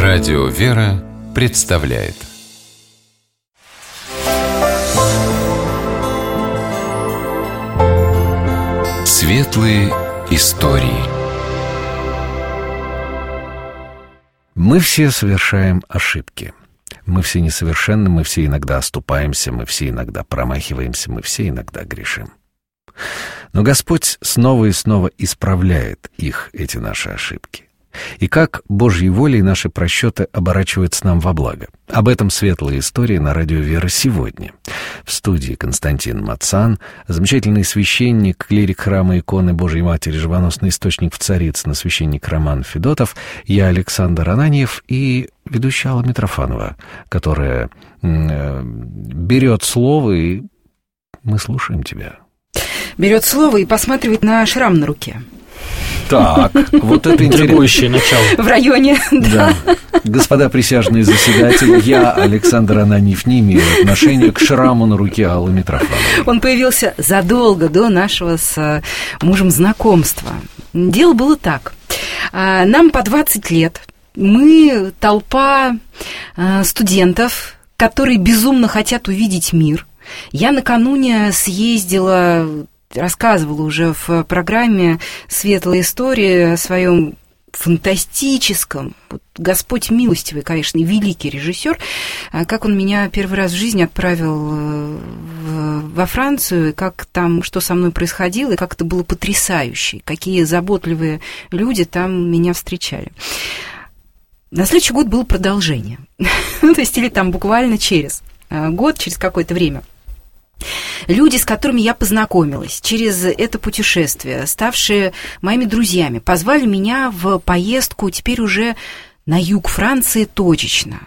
Радио «Вера» представляет Светлые истории. Мы все совершаем ошибки. Мы все несовершенны, мы все иногда оступаемся, мы все иногда промахиваемся, мы все иногда грешим. Но Господь снова и снова исправляет их, эти наши ошибки. И как Божьей волей наши просчеты оборачиваются нам во благо. Об этом светлые истории на радио «Вера» сегодня. В студии Константин Мацан, замечательный священник, клирик храма иконы Божьей Матери, живоносный источник в Царицыно, священник Роман Федотов, я Александр Ананьев и ведущая Алла Митрофанова, которая берет слово, и мы слушаем тебя. Берет слово и посматривает на шрам на руке. Так, вот это интригующее начало. В районе, да. Господа присяжные заседатели, я, Александр Ананьев, не имею отношения к шраму на руке Аллы Митрофановой. Он появился задолго до нашего с мужем знакомства. Дело было так. Нам по 20 лет. Мы толпа студентов, которые безумно хотят увидеть мир. Я накануне съездила... рассказывала уже в программе «Светлая история» о своем фантастическом, вот Господь милостивый, конечно, и великий режиссер, как он меня первый раз в жизни отправил во Францию, и как там, что со мной происходило, и как это было потрясающе, какие заботливые люди там меня встречали. На следующий год было продолжение, то есть или там буквально через год, через какое-то время. Люди, с которыми я познакомилась через это путешествие, ставшие моими друзьями, позвали меня в поездку теперь уже на юг Франции точечно.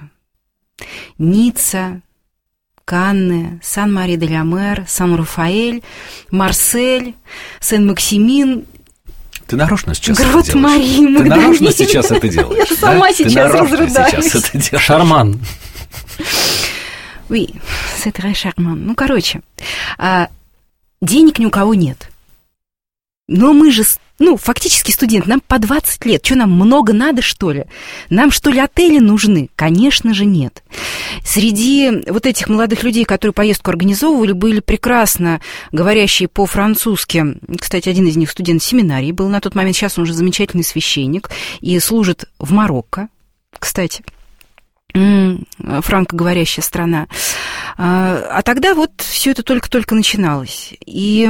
Ницца, Канны, Сан-Мари-де-ля-Мер, Сан-Рафаэль, Марсель, Сен-Максимин. Ты нарочно сейчас Грот это делаешь? Марии, Ты нарочно сейчас это делаешь? Я сама сейчас разрыдаюсь. Шарман. Oui, c'est très charmant. Ну, короче, денег ни у кого нет. Но мы же, фактически студенты, нам по 20 лет. Что, нам много надо, что ли? Нам, что ли, отели нужны? Конечно же, нет. Среди вот этих молодых людей, которые поездку организовывали, были прекрасно говорящие по-французски. Кстати, один из них студент семинарии был на тот момент. Сейчас он уже замечательный священник и служит в Марокко, кстати. Франкоговорящая страна. А тогда вот все это только-только начиналось. И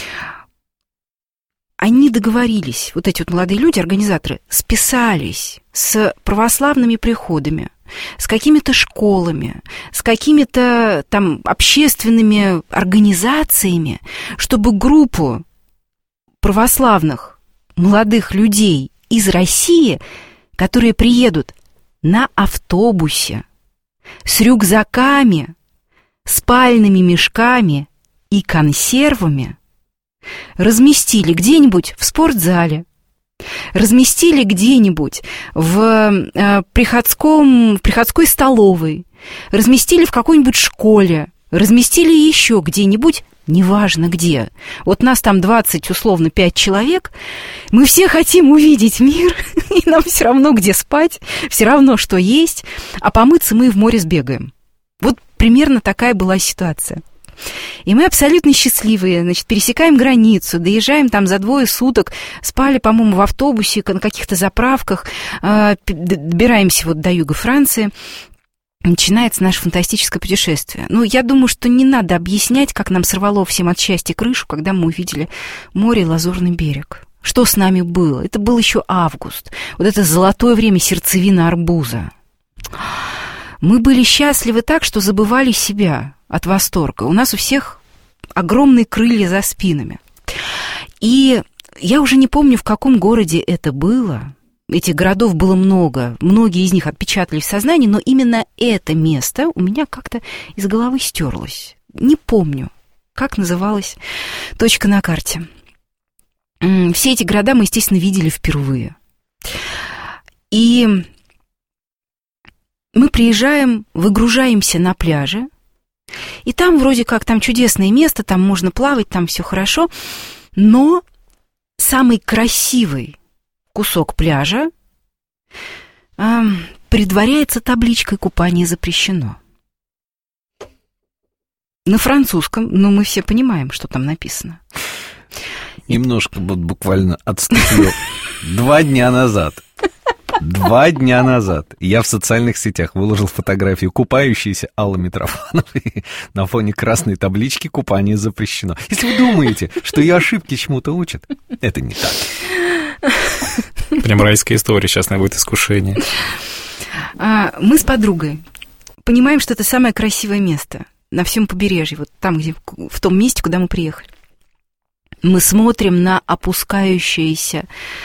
они договорились, вот эти вот молодые люди, организаторы, списались с православными приходами, с какими-то школами, с какими-то там общественными организациями, чтобы группу православных молодых людей из России, которые приедут на автобусе, с рюкзаками, спальными мешками и консервами, разместили где-нибудь в спортзале, разместили где-нибудь в приходской столовой, разместили в какой-нибудь школе, разместили еще где-нибудь, неважно где. Вот нас там 20, условно, 5 человек. Мы все хотим увидеть мир, и нам все равно, где спать, все равно, что есть, а помыться мы в море сбегаем. Вот примерно такая была ситуация. И мы абсолютно счастливые, значит, пересекаем границу, доезжаем там за 2 суток, спали, по-моему, в автобусе, на каких-то заправках, добираемся вот до юга Франции. Начинается наше фантастическое путешествие. Я думаю, что не надо объяснять, как нам сорвало всем от счастья крышу, когда мы увидели море и лазурный берег. Что с нами было? Это был еще август. Вот это золотое время, сердцевина арбуза. Мы были счастливы так, что забывали себя от восторга. У нас у всех огромные крылья за спинами. И я уже не помню, в каком городе это было. Этих городов было много, многие из них отпечатались в сознании, но именно это место у меня как-то из головы стерлось. Не помню, как называлась точка на карте. Все эти города мы, естественно, видели впервые. И мы приезжаем, выгружаемся на пляже, и там вроде как, там чудесное место, там можно плавать, там все хорошо, но самый красивый кусок пляжа предваряется табличкой «Купание запрещено». На французском, но мы все понимаем, что там написано. Немножко вот буквально отступлю. 2 дня назад я в социальных сетях выложил фотографию купающейся Аллы Митрофановой на фоне красной таблички «Купание запрещено». Если вы думаете, что ее ошибки чему-то учат, это не так. Прям райская история, сейчас будет искушение. Мы с подругой понимаем, что это самое красивое место на всем побережье, вот там, где, в том месте, куда мы приехали. Мы смотрим на опускающееся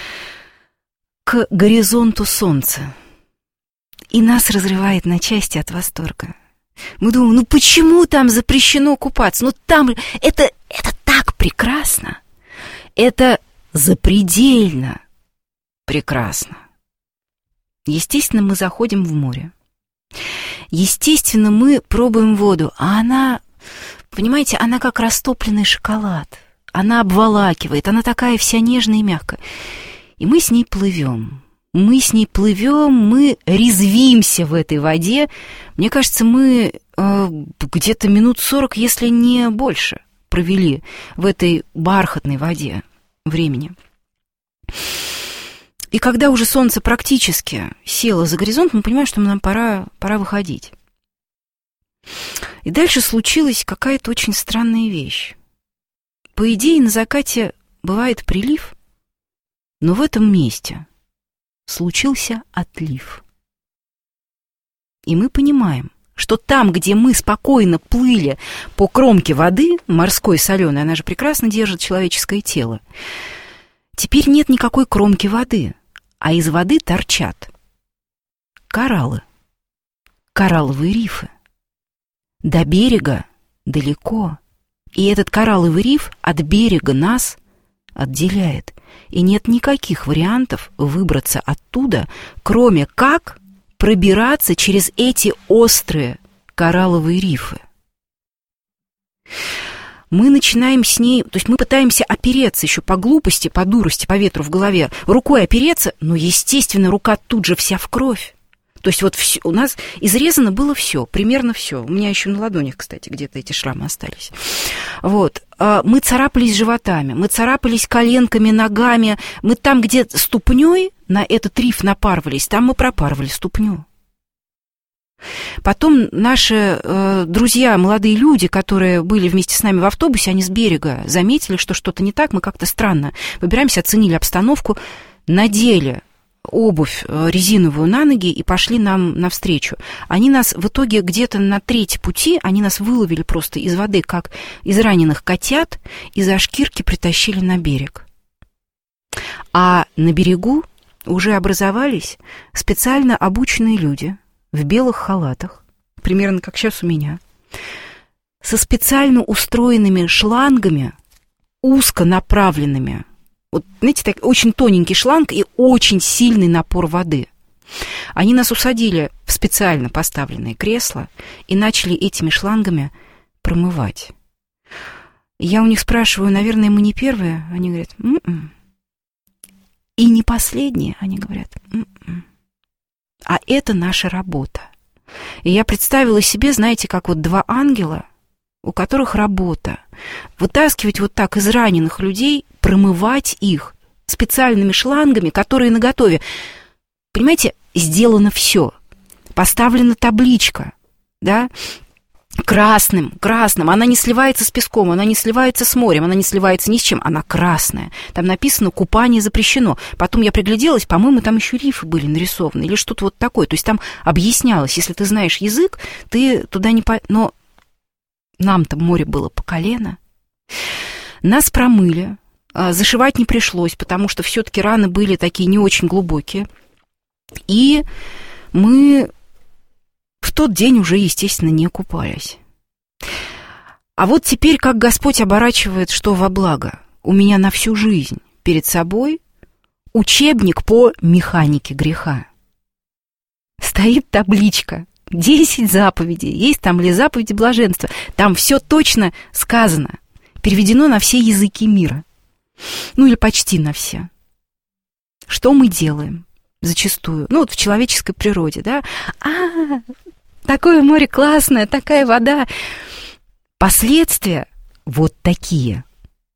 к горизонту солнце, и нас разрывает на части от восторга. Мы думаем, ну почему там запрещено купаться? Ну там это так прекрасно, это запредельно прекрасно. Естественно, мы заходим в море. Естественно, мы пробуем воду, а она, понимаете, она как растопленный шоколад. Она обволакивает, она такая вся нежная и мягкая. И мы с ней плывем. Мы резвимся в этой воде. Мне кажется, мы где-то минут 40, если не больше, провели в этой бархатной воде времени. И когда уже солнце практически село за горизонт, мы понимаем, что нам пора выходить. И дальше случилась какая-то очень странная вещь. По идее, на закате бывает прилив, но в этом месте случился отлив. И мы понимаем, что там, где мы спокойно плыли по кромке воды, морской соленой, она же прекрасно держит человеческое тело, теперь нет никакой кромки воды, а из воды торчат кораллы, коралловые рифы. До берега далеко, и этот коралловый риф от берега нас отделяет, и нет никаких вариантов выбраться оттуда, кроме как пробираться через эти острые коралловые рифы. Мы начинаем с ней, то есть мы пытаемся опереться еще по глупости, по дурости, по ветру в голове, рукой опереться, но, естественно, рука тут же вся в кровь. То есть вот у нас изрезано было все, примерно все. У меня еще на ладонях, кстати, где-то эти шрамы остались. Вот. Мы царапались животами, мы царапались коленками, ногами. Мы там, где ступней на этот риф напарывались, там мы пропарывали ступню. Потом наши друзья, молодые люди, которые были вместе с нами в автобусе, они с берега заметили, что что-то не так, мы как-то странно выбираемся, оценили обстановку, надели обувь резиновую на ноги и пошли нам навстречу. Они нас в итоге где-то на треть пути, они нас выловили просто из воды, как из раненых котят, и за шкирки притащили на берег. А на берегу уже образовались специально обученные люди в белых халатах, примерно как сейчас у меня, со специально устроенными шлангами, узконаправленными. Вот, знаете, так, очень тоненький шланг и очень сильный напор воды. Они нас усадили в специально поставленные кресла и начали этими шлангами промывать. Я у них спрашиваю, наверное, мы не первые? Они говорят, И не последние, они говорят, А это наша работа. И я представила себе, знаете, как вот два ангела, у которых работа вытаскивать вот так из раненых людей, промывать их специальными шлангами, которые наготове. Понимаете, сделано все. Поставлена табличка, да, красным. Она не сливается с песком, она не сливается с морем, она не сливается ни с чем, она красная. Там написано «Купание запрещено». Потом я пригляделась, по-моему, там еще рифы были нарисованы или что-то вот такое. То есть там объяснялось, если ты знаешь язык, ты туда не... Но нам-то море было по колено. Нас промыли, зашивать не пришлось, потому что все-таки раны были такие не очень глубокие. И мы в тот день уже, естественно, не купались. А вот теперь, как Господь оборачивает что во благо. У меня на всю жизнь перед собой учебник по механике греха. Стоит табличка. 10 заповедей. Есть там ли заповеди блаженства? Там все точно сказано. Переведено на все языки мира. Ну или почти на все. Что мы делаем? зачастую, ну, вот в человеческой природе, да, такое море классное, такая вода. Последствия вот такие.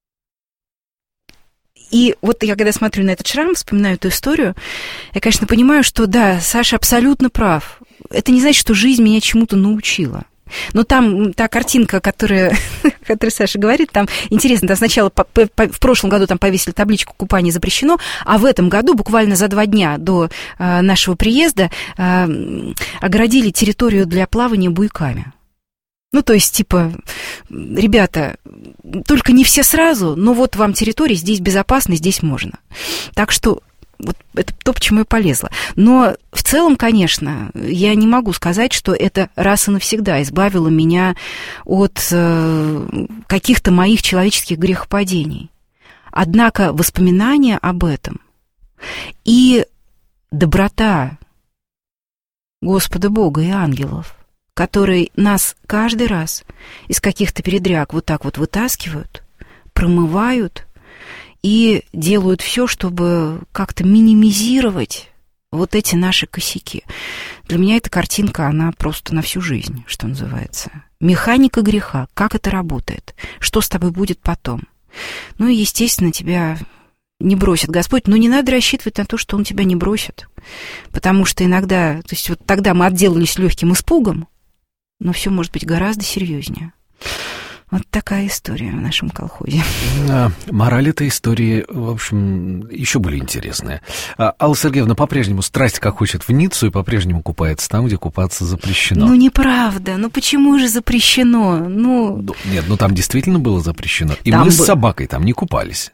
И вот я, когда смотрю на этот шрам, вспоминаю эту историю, я, конечно, понимаю, что да, Саша абсолютно прав. Это не значит, что жизнь меня чему-то научила. Но там та картинка, которую Саша говорит, там интересно, там сначала в прошлом году там повесили табличку «Купание запрещено», а в этом году, буквально за 2 дня до нашего приезда, огородили территорию для плавания буйками. Ну, то есть, типа, ребята, только не все сразу, но вот вам территория, здесь безопасно, здесь можно. Так что вот это то, почему я полезла. Но в целом, конечно, я не могу сказать, что это раз и навсегда избавило меня от каких-то моих человеческих грехопадений. Однако воспоминания об этом и доброта Господа Бога и ангелов, которые нас каждый раз из каких-то передряг вот так вот вытаскивают, промывают и делают все, чтобы как-то минимизировать вот эти наши косяки. Для меня эта картинка, она просто на всю жизнь, что называется. Механика греха, как это работает, что с тобой будет потом. Ну и, естественно, тебя не бросит Господь, но не надо рассчитывать на то, что Он тебя не бросит, потому что иногда, то есть вот тогда мы отделались легким испугом, но все может быть гораздо серьезнее. Вот такая история в нашем колхозе. Мораль этой истории, в общем, еще более интересная. Алла Сергеевна по-прежнему страсть как хочет в Ниццу и по-прежнему купается там, где купаться запрещено. Ну, неправда. Ну, почему же запрещено? Нет, там действительно было запрещено. И мы с собакой там не купались.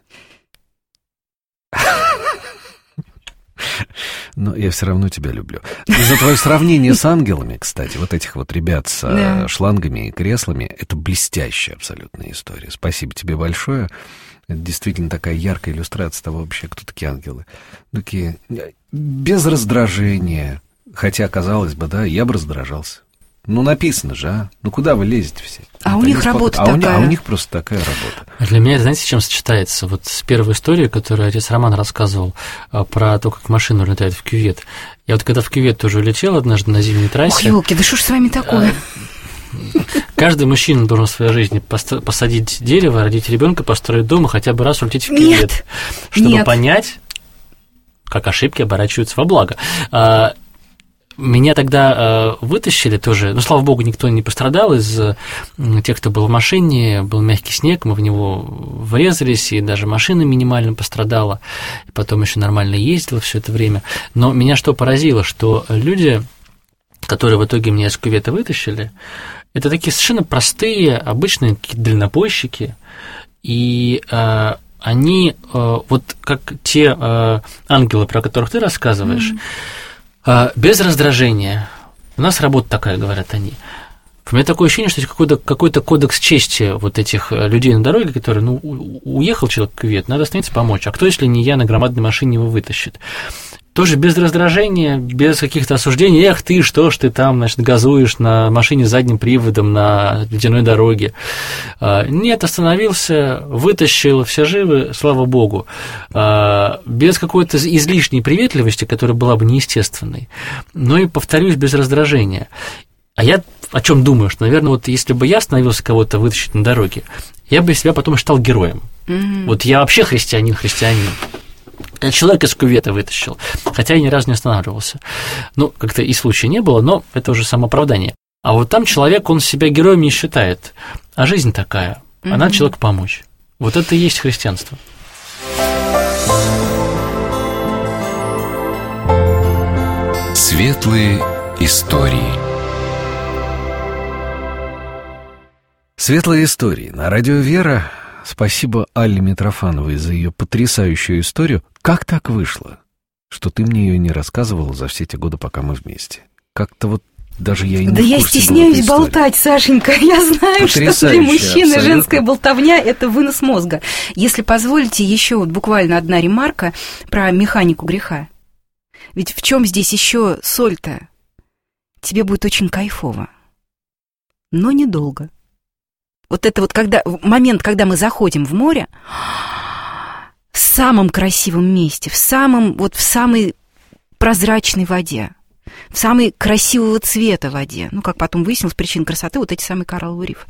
Но я все равно тебя люблю. За твое сравнение с ангелами, кстати, вот этих вот ребят с шлангами и креслами, это блестящая абсолютная история. Спасибо тебе большое. Это действительно такая яркая иллюстрация того вообще, кто такие ангелы. Такие без раздражения. Хотя, казалось бы, да, я бы раздражался. Ну, написано же, а? Ну, куда вы лезете все? А у них работа такая. А у них просто такая работа. Для меня, знаете, с чем сочетается? Вот с первой историей, которую отец Роман рассказывал про то, как машина улетает в кювет. Я вот когда в кювет тоже улетел однажды на зимней трассе... Ох, ёлки, да что ж с вами такое? Каждый мужчина должен в своей жизни посадить дерево, родить ребенка, построить дом и хотя бы раз улететь в кювет. Чтобы понять, как ошибки оборачиваются во благо. Меня тогда вытащили тоже, слава богу, никто не пострадал из тех, кто был в машине, был мягкий снег, мы в него врезались, и даже машина минимально пострадала, и потом еще нормально ездила все это время. Но меня что поразило, что люди, которые в итоге меня из кювета вытащили, это такие совершенно простые, обычные дальнобойщики, и они, вот как те ангелы, про которых ты рассказываешь, без раздражения. У нас работа такая, говорят они. У меня такое ощущение, что есть какой-то кодекс чести вот этих людей на дороге, которые, уехал человек в кювет, надо остановиться помочь. А кто, если не я, на громадной машине его вытащит? Тоже без раздражения, без каких-то осуждений. Эх ты, что ж ты там, значит, газуешь на машине с задним приводом на ледяной дороге. Нет, остановился, вытащил, все живы, слава богу. Без какой-то излишней приветливости, которая была бы неестественной. Но и, повторюсь, без раздражения. А я о чем думаю, что, наверное, вот если бы я остановился кого-то вытащить на дороге, я бы себя потом считал героем. Вот я вообще христианин. Я человека из кювета вытащил, хотя я ни разу не останавливался. Как-то и случая не было, но это уже самооправдание. А вот там человек, он себя героем не считает, а жизнь такая, а надо человеку помочь. Вот это и есть христианство. Светлые истории. Светлые истории на радио «Вера». Спасибо Алле Митрофановой за ее потрясающую историю. Как так вышло, что ты мне ее не рассказывала за все те годы, пока мы вместе? Как-то вот даже я и не в курсе. Да я стесняюсь болтать, Сашенька. Я знаю, что для мужчины женская болтовня – это вынос мозга. Если позволите, еще вот буквально одна ремарка про механику греха. Ведь в чем здесь еще соль-то? Тебе будет очень кайфово, но недолго. Вот это вот момент, когда мы заходим в море, в самом красивом месте, в самой прозрачной воде, в самой красивого цвета воде. Ну, как потом выяснилось, причина красоты вот эти самые коралловые рифы.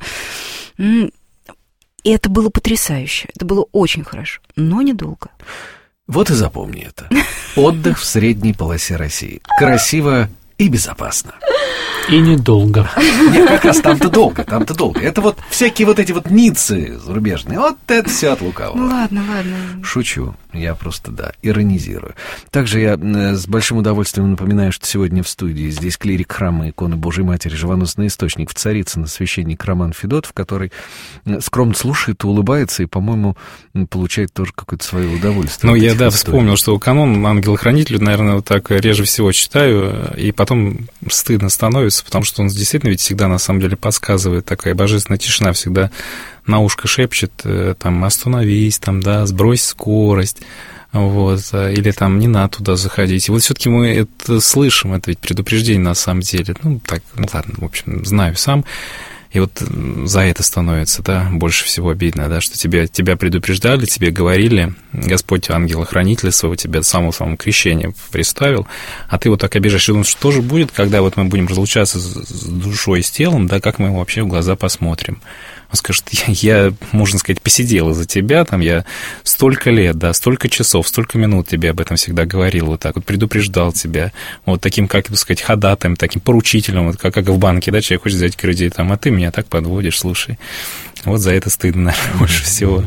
И это было потрясающе. Это было очень хорошо, но недолго. Вот и запомни это. Отдых в средней полосе России. Красиво и безопасно. И недолго. Нет, как раз там-то долго. Это вот всякие вот эти вот ниццы зарубежные. Вот это все от лукавого. Ну ладно. Шучу. Я просто, иронизирую. Также я с большим удовольствием напоминаю, что сегодня в студии здесь клирик храма иконы Божьей Матери, живоносный источник в Царицыно, священник Роман Федотов, который скромно слушает, улыбается и, по-моему, получает тоже какое-то свое удовольствие. Ну, я, вспомнил, что канон ангел-хранитель, наверное, вот так реже всего читаю, и потом стыдно становится, потому что он действительно ведь всегда, на самом деле, подсказывает, такая божественная тишина всегда на ушко шепчет, там, остановись, там, сбрось скорость, вот, или там не надо туда заходить. И вот все-таки мы это слышим, это ведь предупреждение на самом деле. Ладно, в общем, знаю сам. И вот за это становится, больше всего обидно, что тебя предупреждали, тебе говорили, Господь ангела-хранителя своего тебя самого крещения приставил, а ты вот так обижаешь. И что же будет, когда вот мы будем разлучаться с душой и с телом, как мы вообще в глаза посмотрим? Он скажет, я, можно сказать, посидел из-за тебя, я столько лет, столько часов, столько минут тебе об этом всегда говорил, вот так вот предупреждал тебя, вот таким, как бы сказать, ходатаем, таким поручителем, вот как в банке, человек хочет взять кредит, а ты меня так подводишь, слушай. Вот за это стыдно, наверное, больше всего.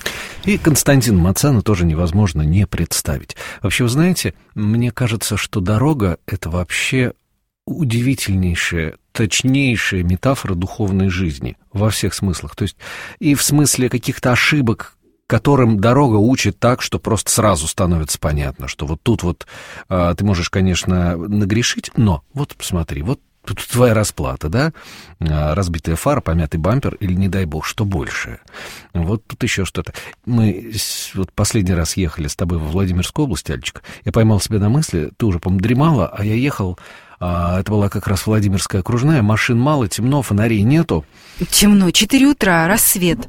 И Константина Мацана тоже невозможно не представить. Вообще, вы знаете, мне кажется, что дорога — это вообще удивительнейшая, точнейшая метафора духовной жизни во всех смыслах. То есть и в смысле каких-то ошибок, которым дорога учит так, что просто сразу становится понятно, что вот тут ты можешь, конечно, нагрешить, но вот посмотри, вот тут твоя расплата, разбитая фара, помятый бампер или, не дай бог, что большее. Вот тут еще что-то. Мы последний раз ехали с тобой во Владимирскую область, Альчик. Я поймал себя на мысли, ты уже, по-моему, дремала, а я ехал. Это была как раз Владимирская окружная, машин мало, темно, фонарей нету. Темно, 4 утра, рассвет.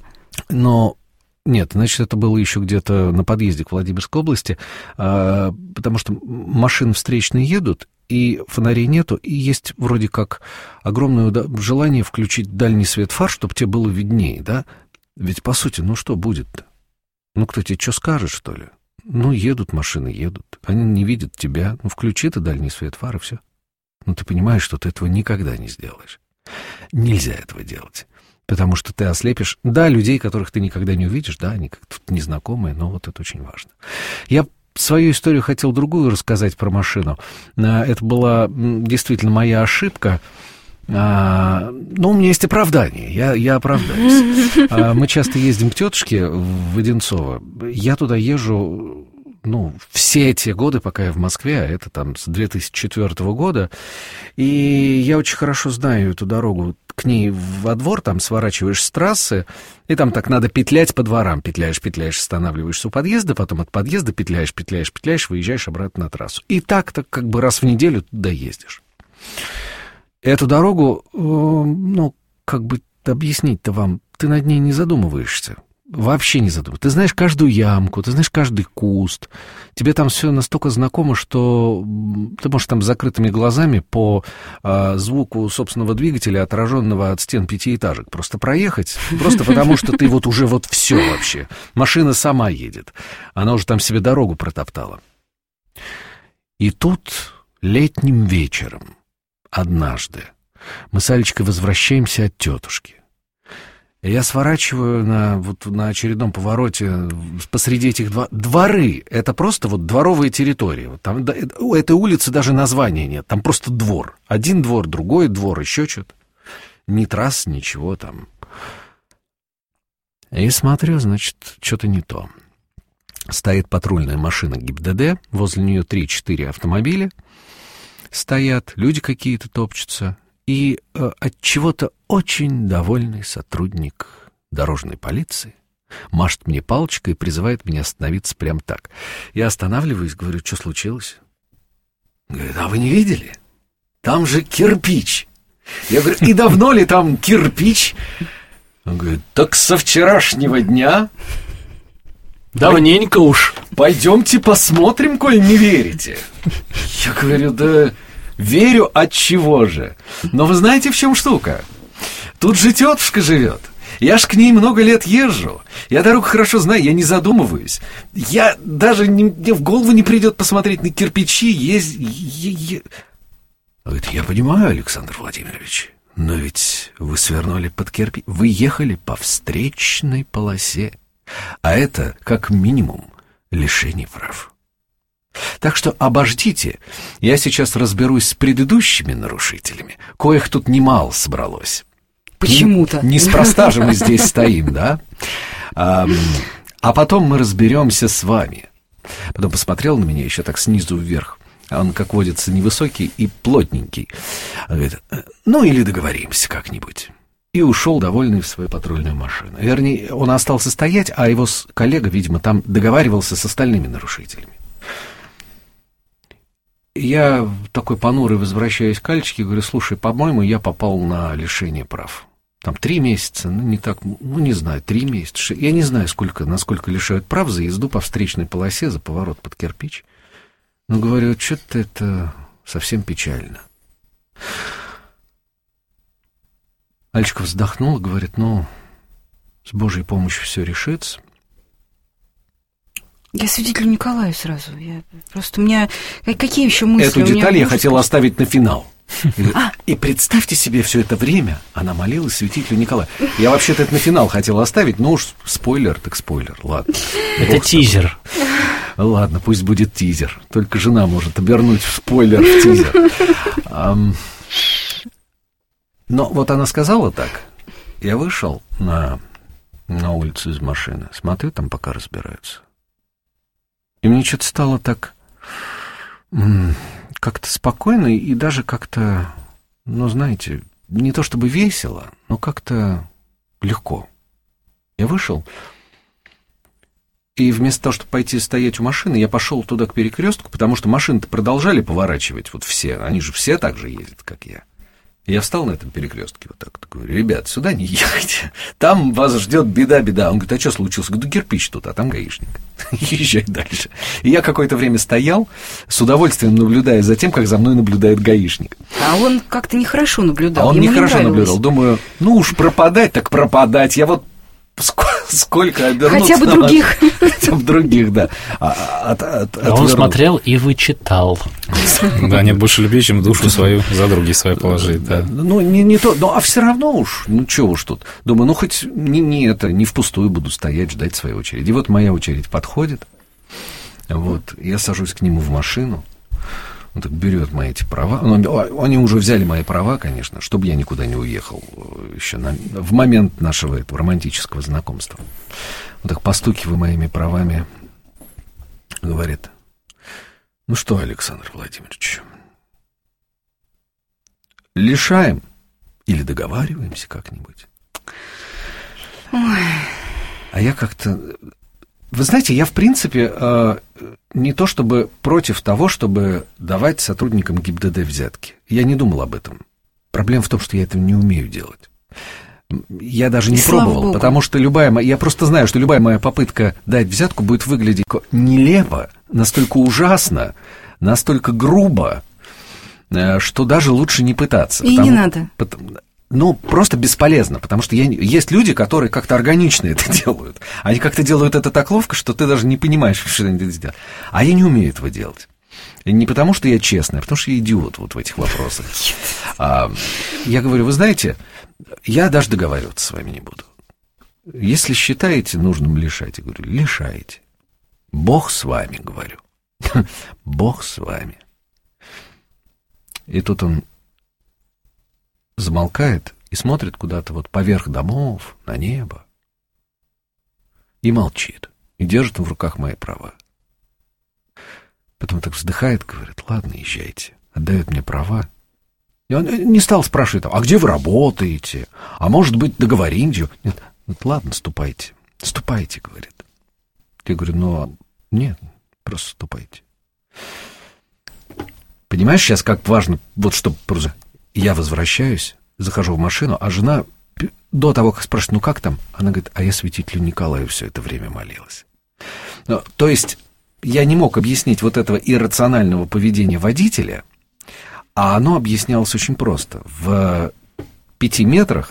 Но нет, значит, это было еще где-то на подъезде к Владимирской области, потому что машины встречные едут, и фонарей нету, и есть вроде как огромное желание включить дальний свет фар, чтобы тебе было виднее, Ведь, по сути, что будет-то? Кто тебе что скажет, что ли? Едут машины, едут, они не видят тебя, включи ты дальний свет фар, и все. Ты понимаешь, что ты этого никогда не сделаешь. Нельзя этого делать, потому что ты ослепишь, людей, которых ты никогда не увидишь, они как-то незнакомые, но вот это очень важно. Я свою историю хотел другую рассказать про машину. Это была действительно моя ошибка. У меня есть оправдание, я оправдаюсь. Мы часто ездим к тетушке в Одинцово. Я туда езжу... все те годы, пока я в Москве, а это с 2004 года, и я очень хорошо знаю эту дорогу к ней во двор, сворачиваешь с трассы, и так надо петлять по дворам, петляешь, останавливаешься у подъезда, потом от подъезда петляешь, выезжаешь обратно на трассу. И так как бы раз в неделю туда ездишь. Эту дорогу, как бы объяснить-то вам, ты над ней не задумываешься. Вообще не задумываешься. Ты знаешь каждую ямку, ты знаешь каждый куст. Тебе там все настолько знакомо, что ты можешь с закрытыми глазами по звуку собственного двигателя, отраженного от стен пятиэтажек, просто проехать, просто потому что ты уже все вообще. Машина сама едет. Она уже себе дорогу протоптала. И тут летним вечером, однажды, мы с Алечкой возвращаемся от тетушки. Я сворачиваю на очередном повороте посреди этих дворы. Это просто дворовая территория. У этой улицы даже названия нет. Там просто двор. Один двор, другой двор, еще что-то. Ни трасс, ничего там. И смотрю, значит, что-то не то. Стоит патрульная машина ГИБДД. Возле нее 3-4 автомобиля стоят. Люди какие-то топчутся. И от чего-то очень довольный сотрудник дорожной полиции машет мне палочкой и призывает меня остановиться прямо так. Я останавливаюсь, говорю, что случилось? Говорит, а вы не видели? Там же кирпич. Я говорю, и давно ли там кирпич? Он говорит, так со вчерашнего дня. Давненько уж. Пойдемте посмотрим, коль не верите. Я говорю, да верю, от чего же. Но вы знаете, в чем штука? Тут же тетушка живет. Я ж к ней много лет езжу. Я дорогу хорошо знаю, я не задумываюсь. Я даже мне в голову не придет посмотреть на кирпичи. Говорит, я понимаю, Александр Владимирович, но ведь вы свернули под кирпич. Вы ехали по встречной полосе. А это, как минимум, лишение прав. Так что обождите. Я сейчас разберусь с предыдущими нарушителями. Коих тут немало собралось. Почему-то. Неспроста же мы здесь стоим, да? А потом мы разберемся с вами. Потом посмотрел на меня еще так снизу вверх. Он, как водится, невысокий и плотненький. Говорит, ну или договоримся как-нибудь. И ушел довольный в свою патрульную машину. Вернее, он остался стоять, а его коллега, видимо, там договаривался с остальными нарушителями. Я такой понурый возвращаюсь к Альчике, говорю, слушай, по-моему, я попал на лишение прав. Там 3 месяца, не так, не знаю, 3 месяца. Я не знаю, насколько лишают прав за езду по встречной полосе, за поворот под кирпич. Но говорю, что-то это совсем печально. Альчика вздохнула, говорит, с Божьей помощью все решится. Я свидетелю Николаю сразу. Просто у меня... Какие еще мысли? Эту деталь я хотел оставить на финал. И представьте себе, все это время она молилась святителю Николаю. Я вообще-то это на финал хотел оставить, но уж спойлер, так спойлер, ладно. Это тизер. Ладно, пусть будет тизер. Только жена может обернуть спойлер в тизер. Но вот она сказала так. Я вышел на улицу из машины. Смотрю, там пока разбираются. И мне что-то стало так как-то спокойно и даже как-то, знаете, не то чтобы весело, но как-то легко. Я вышел, и вместо того, чтобы пойти стоять у машины, я пошел туда к перекрестку, потому что машины-то продолжали поворачивать, вот все, они же все так же ездят, как я. Я встал на этом перекрестке вот так вот, говорю, ребят, сюда не ехайте, там вас ждет беда. Он говорит, а что случилось? Я говорю, да кирпич тут, а там гаишник. Езжай дальше. И я какое-то время стоял, с удовольствием наблюдая за тем, как за мной наблюдает гаишник. А он как-то нехорошо наблюдал. А он нехорошо наблюдал. Думаю, уж пропадать, так пропадать. Я вот сколько обернуться. Хотя бы других. Хотя бы других, да. Он смотрел и вычитал. Да, нет больше любви, чем душу свою за другие свои положить, да. Не то, а все равно уж, чего уж тут. Думаю, хоть не впустую буду стоять, ждать своей очереди. И вот моя очередь подходит. Вот, я сажусь к нему в машину. Он так берет мои эти права. Они уже взяли мои права, конечно, чтобы я никуда не уехал еще в момент нашего этого романтического знакомства. Он так, постукивая моими правами, говорит, что, Александр Владимирович, лишаем или договариваемся как-нибудь? Ой. А я как-то... Вы знаете, я, в принципе, не то чтобы против того, чтобы давать сотрудникам ГИБДД взятки. Я не думал об этом. Проблема в том, что я этого не умею делать. Я даже не пробовал, потому что я просто знаю, что любая моя попытка дать взятку будет выглядеть нелепо, настолько ужасно, настолько грубо, что даже лучше не пытаться. И не надо. Просто бесполезно, потому что есть люди, которые как-то органично это делают. Они как-то делают это так ловко, что ты даже не понимаешь, что они это сделают. А я не умею этого делать. И не потому, что я честный, а потому, что я идиот вот в этих вопросах. Я говорю, вы знаете, я даже договариваться с вами не буду. Если считаете нужным лишать, я говорю, лишайте. Бог с вами, говорю. Бог с вами. И тут он замолкает и смотрит куда-то вот поверх домов, на небо. И молчит. И держит в руках мои права. Потом так вздыхает, говорит, ладно, езжайте. Отдает мне права. И он не стал спрашивать, а где вы работаете? А может быть, договоримся? Нет, ладно, ступайте. Ступайте, говорит. Я говорю, нет, просто ступайте. Понимаешь, сейчас как важно, вот что... Я возвращаюсь, захожу в машину, а жена до того, как спрашивает, как там? Она говорит, а я святителю Николаю все это время молилась. То есть я не мог объяснить вот этого иррационального поведения водителя, а оно объяснялось очень просто. В 5 метрах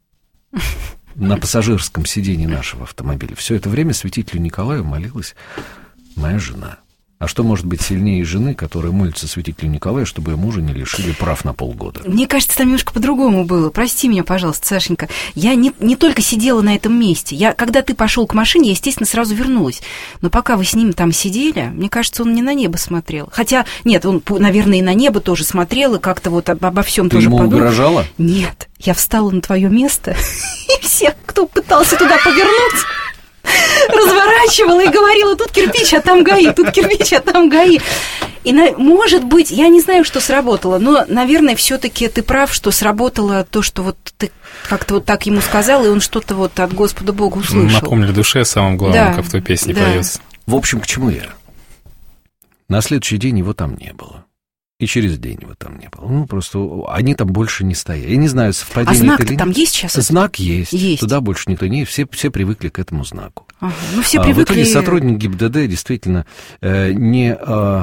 на пассажирском сиденье нашего автомобиля все это время святителю Николаю молилась моя жена. А что может быть сильнее жены, которая молится святителю Николаю, чтобы ее мужа не лишили прав на полгода? Мне кажется, там немножко по-другому было. Прости меня, пожалуйста, Сашенька. Я не только сидела на этом месте. Когда ты пошел к машине, я, естественно, сразу вернулась. Но пока вы с ним там сидели, мне кажется, он не на небо смотрел. Хотя, нет, он, наверное, и на небо тоже смотрел, и как-то вот обо всем тоже подумал. Ты ему угрожала? Нет. Я встала на твое место, и всех, кто пытался туда повернуть, разворачивала и говорила: тут кирпич, а там ГАИ, тут кирпич, а там ГАИ. И, может быть, я не знаю, что сработало, но, наверное, все-таки ты прав, что сработало то, что вот ты как-то вот так ему сказал, и он что-то вот от Господа Бога услышал. Напомнили душе, самым главным, да, как в той песне да. поется. В общем, к чему я? На следующий день его там не было. И через день его там не было. Просто они там больше не стояли. Я не знаю, совпадение это или нет. А знак-то там есть сейчас? Знак есть. Туда больше никто не... Все привыкли к этому знаку. Ага. Ну, все привыкли... В итоге сотрудник ГИБДД действительно не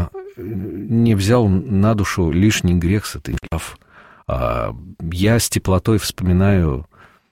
взял на душу лишний грех с этой прав. Я с теплотой вспоминаю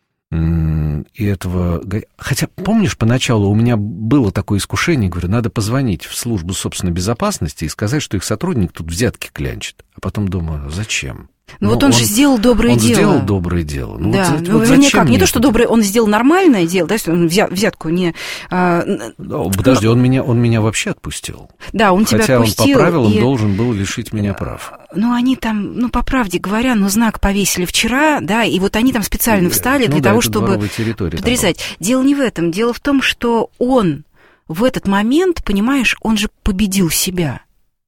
и этого... Хотя, помнишь, поначалу у меня было такое искушение, говорю, надо позвонить в службу собственной безопасности и сказать, что их сотрудник тут взятки клянчит. А потом думаю, зачем? Ну вот он же сделал доброе дело. Он сделал доброе дело. Да, вернее, как, не то, что доброе, он сделал нормальное дело, да, он взятку не... Подожди, он меня вообще отпустил. Да, он тебя отпустил. Хотя он по правилам должен был лишить меня прав. Ну, они там, по правде говоря, знак повесили вчера, да, и вот они там специально встали для того, чтобы подрезать. Дело не в этом, дело в том, что он в этот момент, понимаешь, он же победил себя.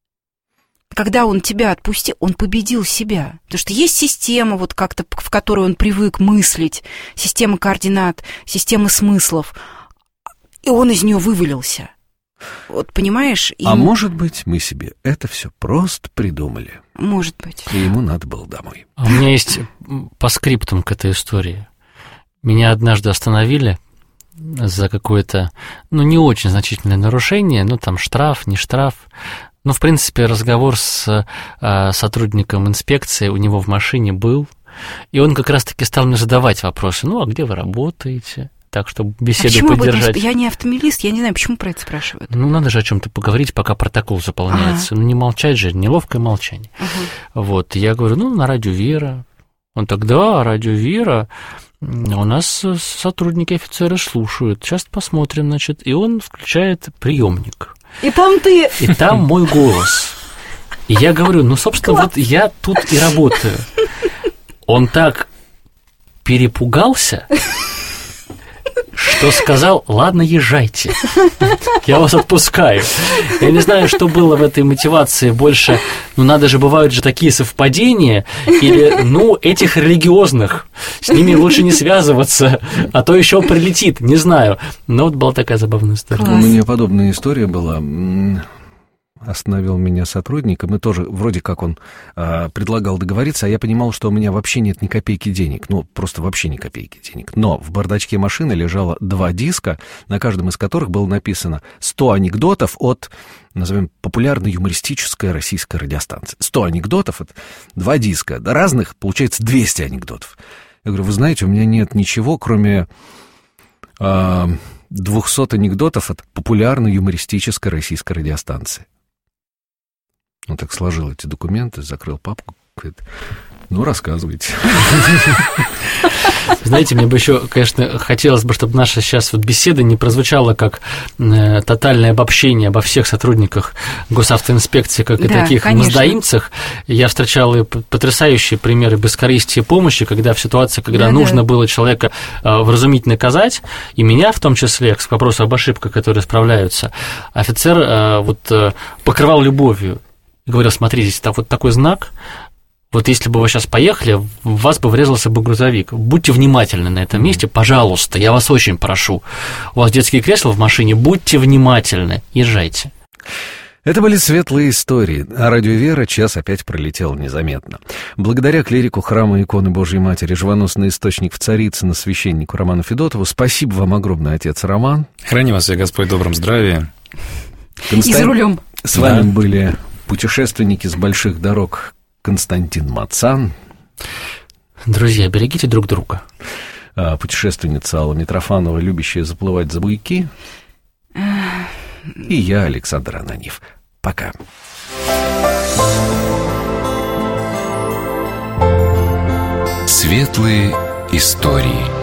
Когда он тебя отпустил, он победил себя. Потому что есть система, вот как-то, в которой он привык мыслить, система координат, система смыслов, и он из нее вывалился. Вот, понимаешь? А может быть, мы себе это все просто придумали. Может быть. И ему надо было домой. У меня есть постскриптум к этой истории. Меня однажды остановили за какое-то, не очень значительное нарушение, там штраф, не штраф. В принципе, разговор с сотрудником инспекции у него в машине был, и он как раз-таки стал мне задавать вопросы. А где вы работаете? Так, чтобы беседу поддержать. Я не автомобилист, я не знаю, почему про это спрашивают. Надо же о чем-то поговорить, пока протокол заполняется. Не молчать же, неловкое молчание. Вот, я говорю, на радио «Вера». Он так, да, радио «Вера». У нас сотрудники, офицеры слушают. Сейчас посмотрим, значит. И он включает приемник. И там ты. И там мой голос. И я говорю, собственно, вот я тут и работаю. Он так перепугался, что сказал: ладно, езжайте, я вас отпускаю. Я не знаю, что было в этой мотивации больше, надо же, бывают же такие совпадения, или, этих религиозных, с ними лучше не связываться, а то еще прилетит, не знаю. Но вот была такая забавная история. У меня подобная история была. Остановил меня сотрудник, и мы тоже, вроде как он предлагал договориться, а я понимал, что у меня вообще нет ни копейки денег, просто вообще ни копейки денег. Но в бардачке машины лежало 2 диска, на каждом из которых было написано 100 анекдотов от, назовем, популярной юмористической российской радиостанции. 100 анекдотов, это 2 диска, разных, получается 200 анекдотов. Я говорю, вы знаете, у меня нет ничего, кроме 200 анекдотов от популярной юмористической российской радиостанции. Он так сложил эти документы, закрыл папку, говорит, рассказывайте. Знаете, мне бы еще, конечно, хотелось бы, чтобы наша сейчас беседа не прозвучала как тотальное обобщение обо всех сотрудниках госавтоинспекции, как и таких мздоимцах. Я встречал и потрясающие примеры бескорыстия и помощи, когда в ситуации, когда нужно было человека вразумить, наказать, и меня в том числе, к вопросу об ошибках, которые справляются, офицер покрывал любовью. Говорил, смотрите, здесь вот такой знак, вот если бы вы сейчас поехали, в вас бы врезался бы грузовик. Будьте внимательны на этом месте, пожалуйста, я вас очень прошу. У вас детские кресла в машине, будьте внимательны, езжайте. Это были светлые истории, а радио «Вера» час опять пролетел незаметно. Благодаря клирику храма иконы Божьей Матери, живоносный источник в Царицыно, священнику Роману Федотову, спасибо вам огромное, отец Роман. Храни вас, Господь, в добром здравии. И за рулем. С вами были путешественники с больших дорог Константин Мацан. Друзья, берегите друг друга. Путешественница Алла Митрофанова, любящая заплывать за буйки. И я, Александр Ананьев. Пока. Светлые истории.